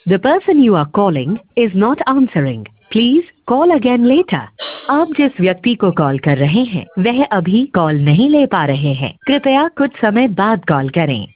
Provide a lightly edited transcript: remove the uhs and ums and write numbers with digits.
The person you are calling is not answering. Please call again later. आप जिस व्यक्ति को कॉल कर रहे हैं वह अभी कॉल नहीं ले पा रहे हैं। कृपया कुछ समय बाद कॉल करें।